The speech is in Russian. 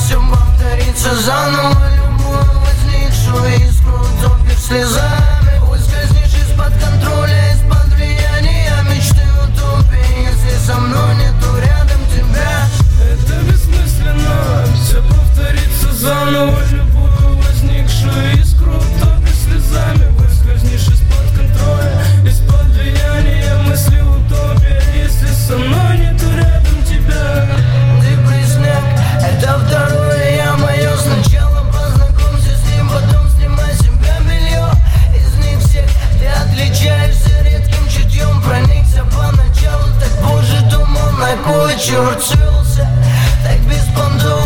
все повторится заново. Любую возникшую искру топишь слезами. Выскользнешь из-под контроля, из-под влияния мечты утопии. Если со мной нету рядом тебя, это бессмысленно, все повторится заново. Любую возникшую искру топишь слезами. Выскользнешь из-под контроля, из-под влияния мысли утопия. Если со мной нету рядом тебя. депрессняк, это второе я мое. Сначала познакомься с ним, потом снимай с себя белье. Из них всех ты отличаешься редким чутьем. Проникся поначалу, так позже думал, на кой черт свелся. Так беспонтово